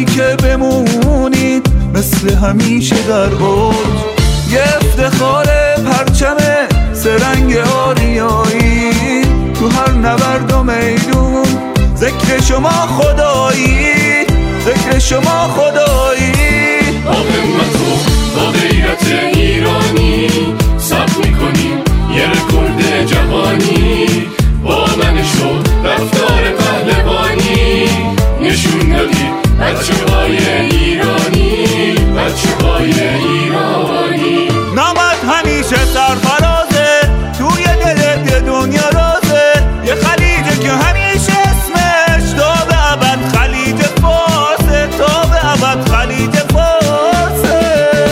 ولی که بمونید مثل همیشه در اوج. یه افتخار پرچم سرنگ آریایی تو هر نبرد و میدون، ذکر شما خدایی، ذکر شما خدایی. با همت و با غیرت ایرانی ثبت میکنیم یه رکورد جهانی. با من شد رفتار پهلوانی، نشون دادی بچه های ایرانی، بچه های ایرانی. نامت همیشه سرفرازه، توی دل دنیا رازه. یه خلیجه که همیشه اسمش تا به ابد خلیج فارسه، تا به ابد خلیج فارسه.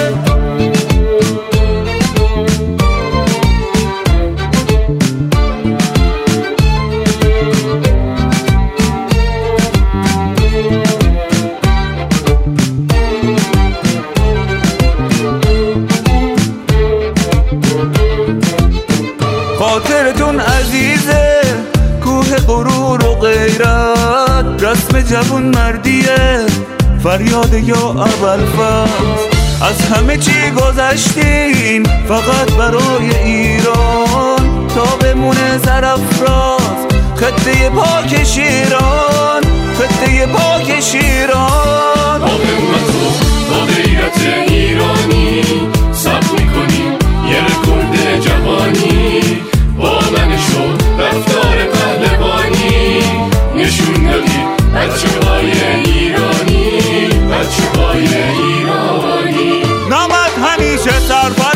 خاطرتون عزیزه، کوه غرور و غیرت، رسم جوون مردیه، فریاد یا ابوالفضل. از همه چی گذشتین فقط برای ایران، تا بمونه سرافراز خطه پاک شیران، خطه پاک شیران. با همت و با غیرت ایرانی ثبت میکنیم یه رکورد جهانی. با من شد رفتار پهلوانی، نشون دادی بچه های ایرانی، بچه های ایرانی. نامت همیشه سرفراز